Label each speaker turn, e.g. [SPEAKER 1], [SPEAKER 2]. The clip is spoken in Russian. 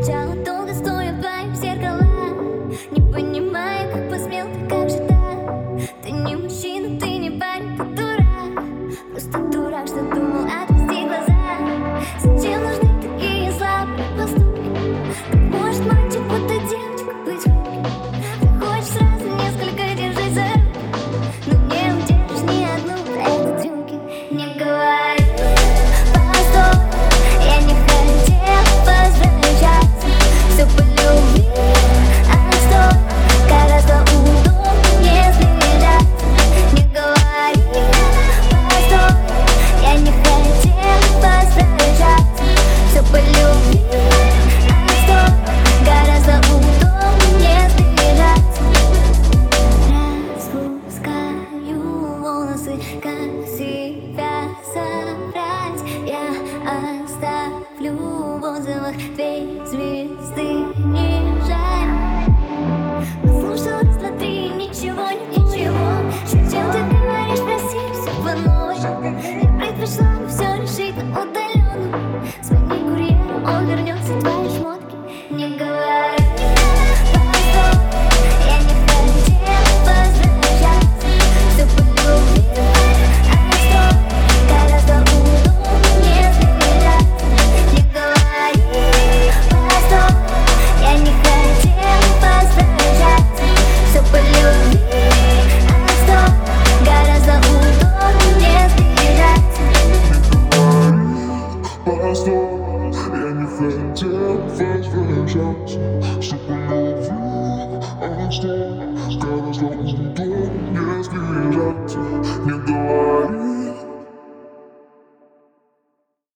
[SPEAKER 1] Молчала долго, стоя в твоих зеркалах. Не понимаю, как посмел ты, как же так? Ты не мужчина, ты не парень, ты дурак. Просто дурак, что думал отвести глаза. Зачем нужны такие слабые поступки? Как может мальчик, будто девочка быть хрупким? Ты хочешь сразу несколько держать за руки, но не удержишь ни одну про это трюки. Не говори, постой, я не хотел возвращаться. Все по любви, а стой, гораздо удобнее сбежаться. Не говори, постой, я не хотел возвращаться. Все по любви, а стой, гораздо удобнее сбежаться. Распускаю волосы, как себя собрать. Я оставлю в отзывах 2 звезды, не жаль. Послушал раз, два, три, ничего, ничего. Зачем ты говоришь, прости, все по новой? Я предпочла бы все решить на удаленном. Звони курьеру, он вернется, твои шмотки. Не говори, постой, я не хотел возвращаться. Все по любви, а стой, гораздо удобнее сбежаться. Не говори, постой, я не хотел возвращаться. Все по любви, а стой, гораздо удобнее сбежаться.
[SPEAKER 2] Постой, я не хотел возвращаться. Все по любви, а стой, гораздо удобнее сбежаться. Не говори,